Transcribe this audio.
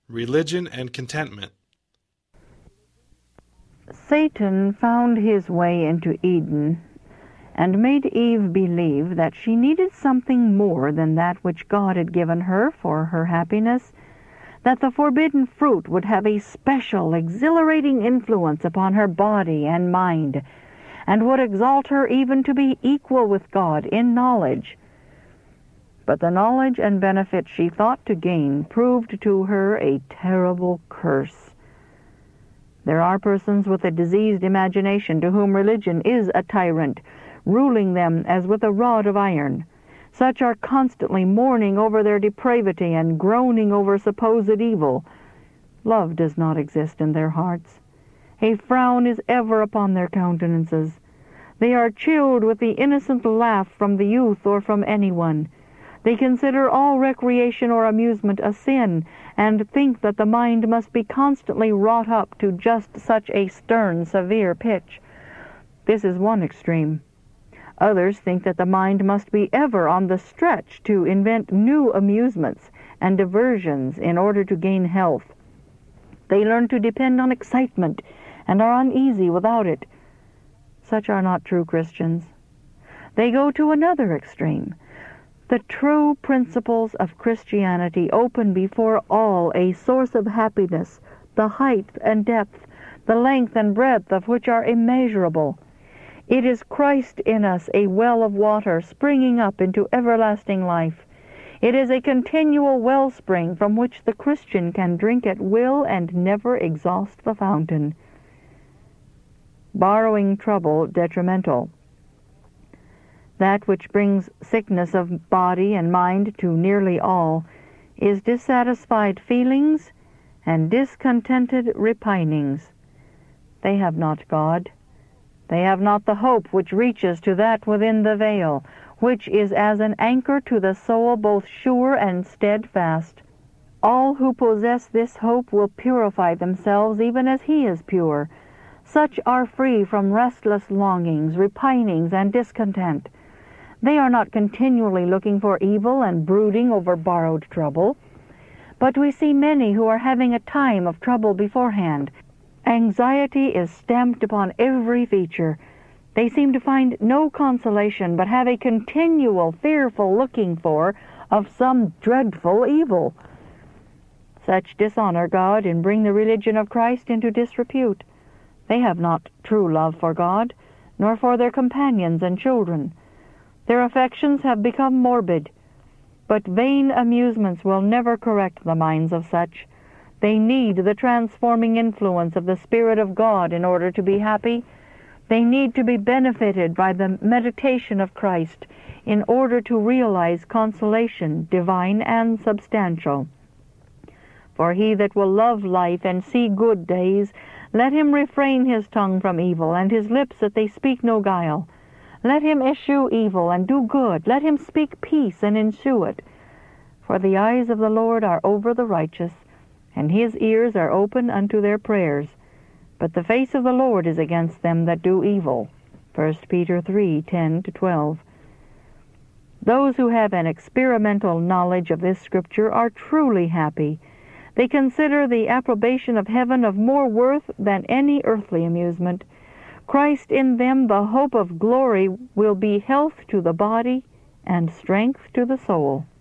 Religion and contentment. Satan found his way into Eden and made Eve believe that she needed something more than that which God had given her for her happiness, that the forbidden fruit would have a special, exhilarating influence upon her body and mind, and would exalt her even to be equal with God in knowledge. But the knowledge and benefit she thought to gain proved to her a terrible curse. There are persons with a diseased imagination to whom religion is a tyrant, ruling them as with a rod of iron. Such are constantly mourning over their depravity and groaning over supposed evil. Love does not exist in their hearts. A frown is ever upon their countenances. They are chilled with the innocent laugh from the youth or from anyone. They consider all recreation or amusement a sin, and think that the mind must be constantly wrought up to just such a stern, severe pitch. This is one extreme. Others think that the mind must be ever on the stretch to invent new amusements and diversions in order to gain health. They learn to depend on excitement and are uneasy without it. Such are not true Christians. They go to another extreme. The true principles of Christianity open before all a source of happiness, the height and depth, the length and breadth of which are immeasurable. It is Christ in us, a well of water springing up into everlasting life. It is a continual wellspring from which the Christian can drink at will and never exhaust the fountain. Borrowing trouble detrimental. That which brings sickness of body and mind to nearly all is dissatisfied feelings and discontented repinings. They have not God. They have not the hope which reaches to that within the veil, which is as an anchor to the soul both sure and steadfast. All who possess this hope will purify themselves even as he is pure. Such are free from restless longings, repinings, and discontent. They are not continually looking for evil and brooding over borrowed trouble. But we see many who are having a time of trouble beforehand. Anxiety is stamped upon every feature. They seem to find no consolation, but have a continual fearful looking for of some dreadful evil. Such dishonor God and bring the religion of Christ into disrepute. They have not true love for God, nor for their companions and children. Their affections have become morbid, but vain amusements will never correct the minds of such. They need the transforming influence of the Spirit of God in order to be happy. They need to be benefited by the meditation of Christ in order to realize consolation, divine and substantial. For he that will love life and see good days, let him refrain his tongue from evil, and his lips that they speak no guile. Let him eschew evil and do good. Let him speak peace and ensue it. For the eyes of the Lord are over the righteous, and his ears are open unto their prayers. But the face of the Lord is against them that do evil. 1 Peter 3:10-12. Those who have an experimental knowledge of this Scripture are truly happy. They consider the approbation of heaven of more worth than any earthly amusement. Christ in them, the hope of glory, will be health to the body and strength to the soul.